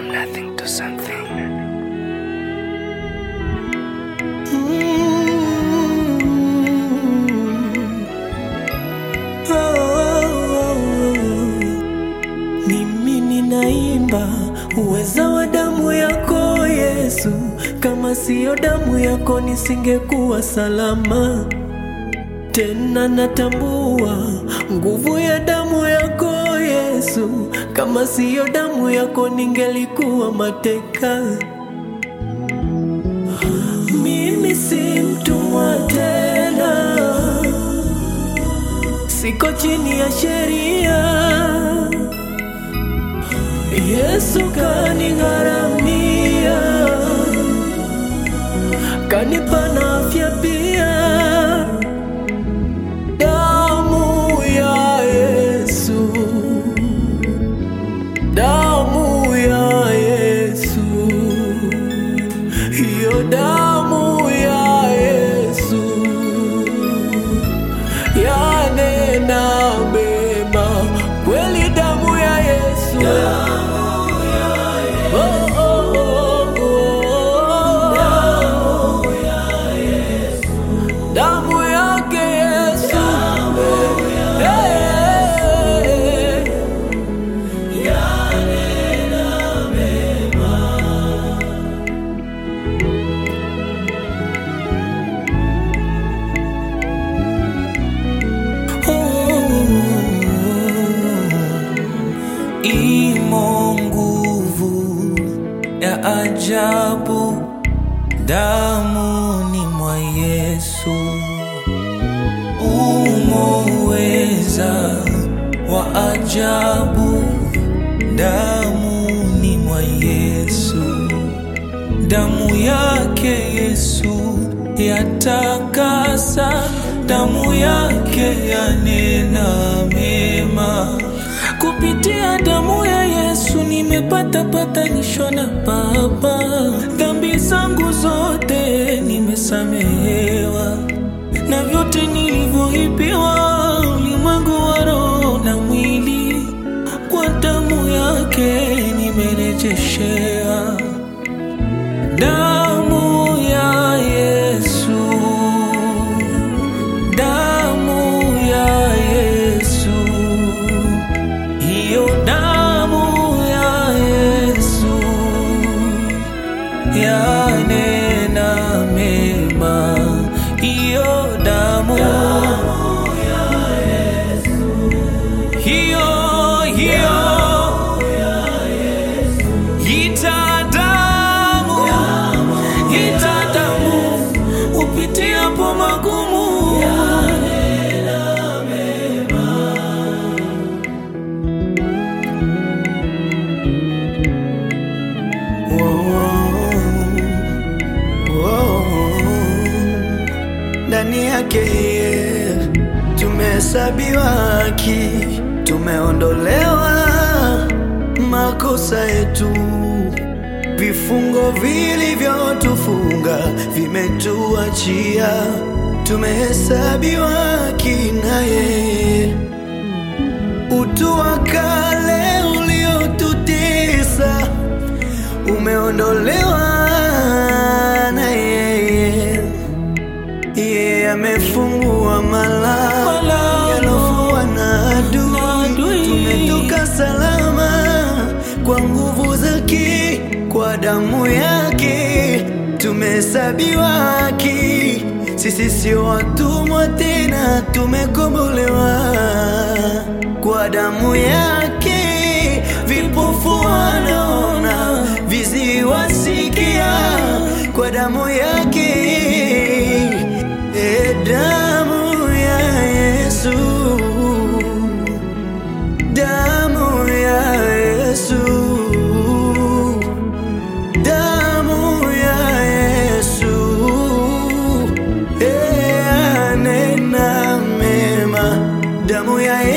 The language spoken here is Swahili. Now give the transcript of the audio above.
from nothing to something. Mimi ninaimba uweza wa damu yako Yesu. Kama siyo damu yako nisingekuwa salama. Tena natambua nguvu ya damu yako Yesu. Kama siyo damu yako ningelikuwa mateka. Mimi si mtumwa tena, siko chini ya sheria. Yesu kanigharamia, kanipa na afya pia. Damu ya Yesu, damu ya Yesu, hiyo damu ya Yesu yanena mema. Kweli damu ya Yesu, damu yake Yesu, yanena mema. Imo nguvu ya ajabu damuni mwa Yesu. Umo uweza wa ajabu damuni mwa Yesu. Damu yake Yesu yatakasa, damu yake yanena mema. Kupitia damu ya Yesu nimepata patanisho na Baba. Dhambi zangu zote nimesamehewa, na vyote nilivyoibiwa ulimwengu wa roho na mwili, kwa damu yake nimerejeshea. Damu ya Yesu, damu ya Yesu, hiyo damu ya Yesu yanena mema. Hiyo damu ya Yesu, hiyo ya Yesu, itadamu upitiapo magumu, yanena mema. Ndani yake tumehesabiwa haki, tumeondolewa makosa yetu. Vifungo vilivyotufunga vimetuachia, tumehesabiwa haki naye. Utu wa kale uliotutesa umeondolewa na yeye. Yeye amefungua malango yalofungwa na adui. Tumetoka salama kwa nguvu zake, kwa damu yake tumehesabiwa haki. Sisi sio watumwa tena, tumekombolewa kwa damu yake. Vipofu wanaona, viziwi wasikia, kwa damu yake. Damu ya Yesu, damu ya Yesu, damu ya Yesu yanena mema. Damu ya Yesu